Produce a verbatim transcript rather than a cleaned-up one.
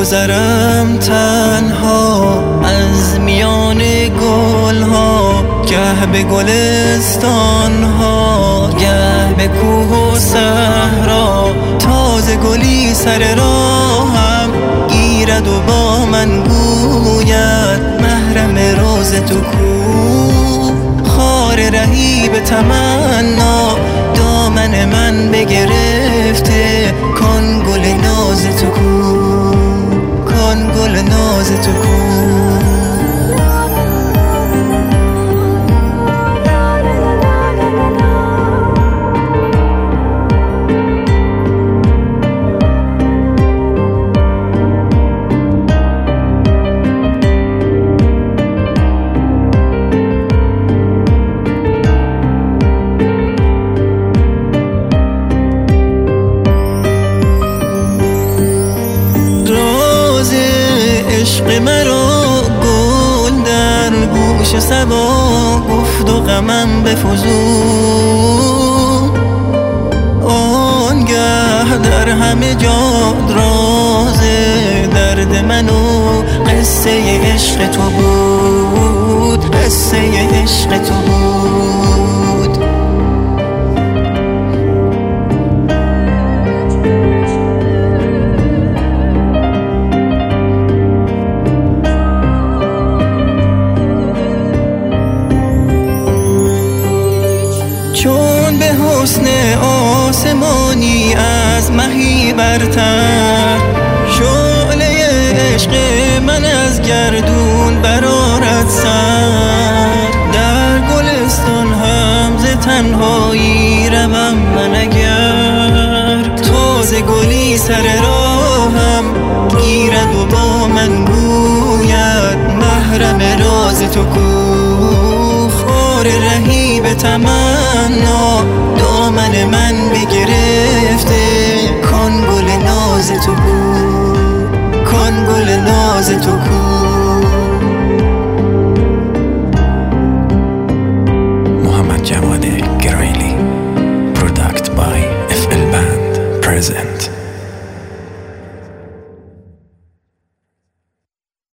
میگذرم تنها از میان گلها، گه به گلستان ها گه به کوه و صحرا. تازه گلی سر راهم گیرد و با من گوید محرم روز تو کو. خار رهی به تمنا دامن من بگرفته، کن گل ناز تو کو، کن گل ناز تو کو. عشق مرا گل در گوش صبا گفت و غمم بفزود. آنگه در همه جا راز درد من و قصه عشق تو بود، قصه عشق تو بود. چون به حسن آسمانی از مهی برتر، شعله عشق من از گردون برآرد سر. در گلستان هم ز تنهایی روم من اگر، تازه گلی سر راهم گیرد و با من گوید محرم راز تو کو. خار رهی به تمنا دامن من بگرفته، کن گل ناز تو کو، کن گل ناز تو کو.